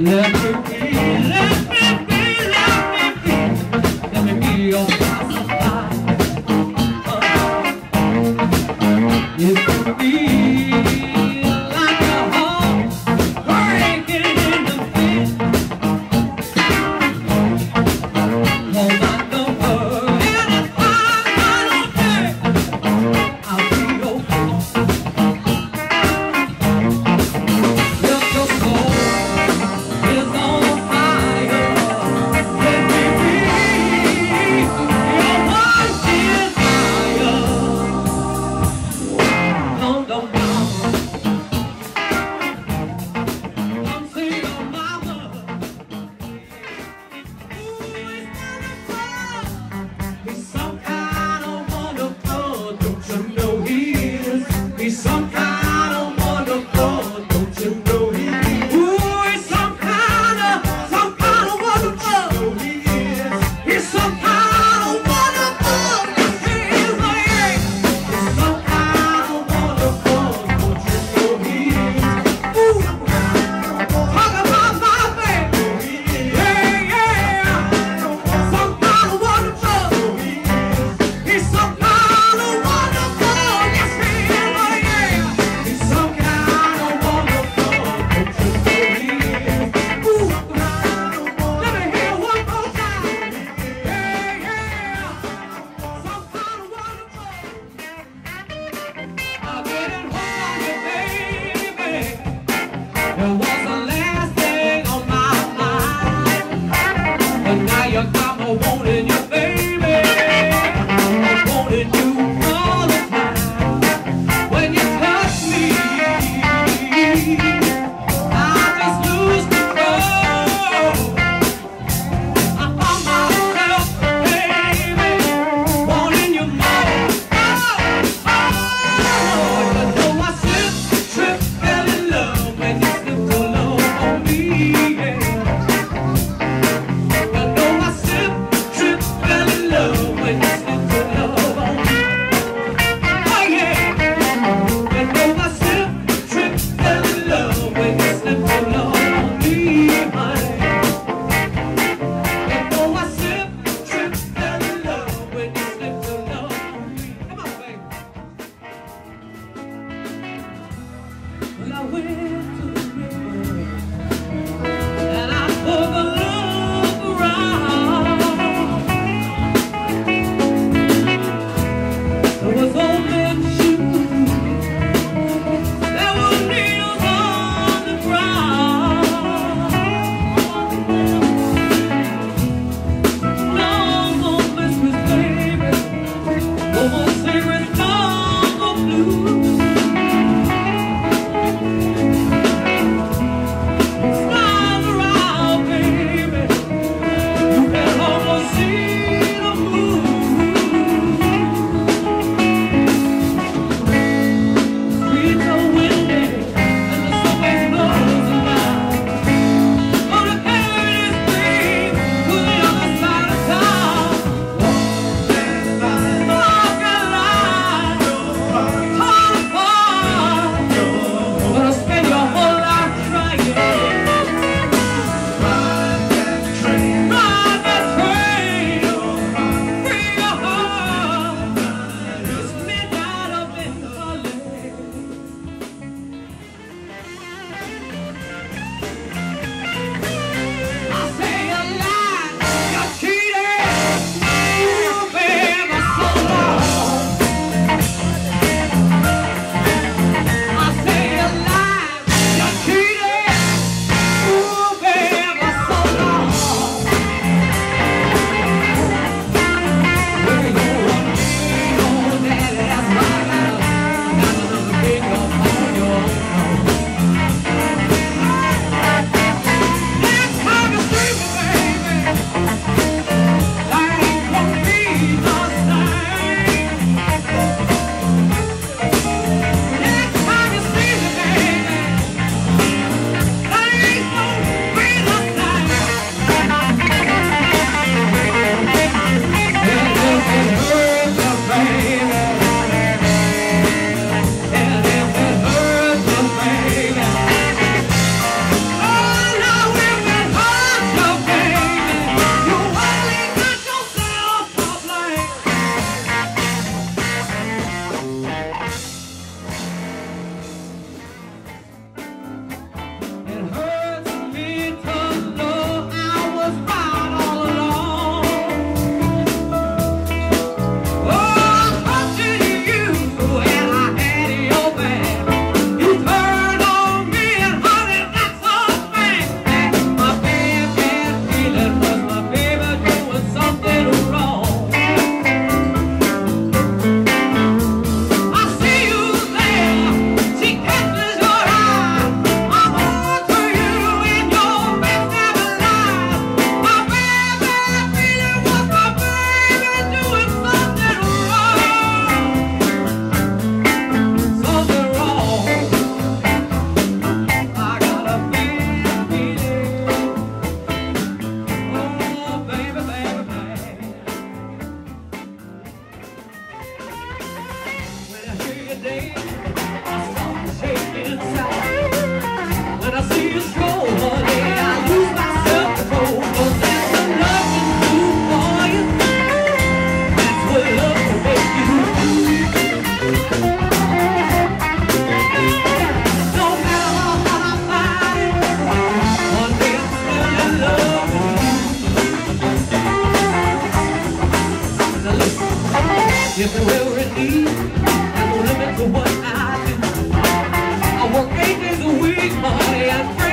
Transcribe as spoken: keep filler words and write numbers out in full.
Let me be, let me be, let me be, let me be your pacifier. If you feel like a heart breaking in the pit, 'cause I know anytime I don't care, I'll be okay. If your soul is on day, I start shaking inside. When I see you stroll, honey, I lose my self-control. 'Cause there's a love to do for you. That's what love will make you do. No matter how hard I fight it, one day I'm still in love with you. Now listen, if you're ever in need, there's no limit to what I do. I work eight days a week, honey, and